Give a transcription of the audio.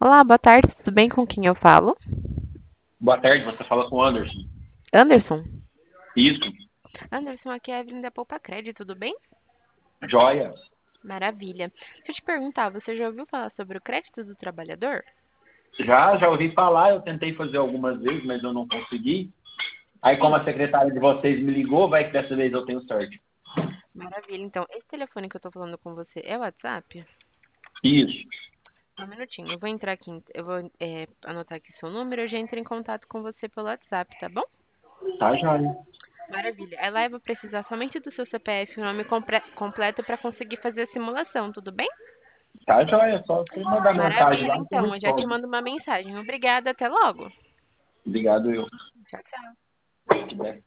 Olá, boa tarde, tudo bem com quem eu falo? Boa tarde, você fala com o Anderson. Anderson? Isso, Anderson, aqui é a Evelyn da Poupa Crédito, tudo bem? joia. Maravilha. Deixa eu te perguntar, você já ouviu falar sobre o crédito do trabalhador? Já ouvi falar, eu tentei fazer algumas vezes, mas eu não consegui. Aí, como Sim. a secretária de vocês me ligou, vai que dessa vez eu tenho sorte. Maravilha. Então, esse telefone que eu tô falando com você é o WhatsApp? Isso, Só um minutinho, eu vou entrar aqui, eu vou anotar aqui seu número, eu já entro em contato com você pelo WhatsApp, tá bom? tá joia. Maravilha. Aí lá eu vou precisar somente do seu CPF e o nome completo para conseguir fazer a simulação, tudo bem? Tá joia, só você mandar mensagem Maravilha, lá que eu então, eu já te respondo. mando uma mensagem. Obrigada, até logo. Obrigado, eu. Tchau, tchau.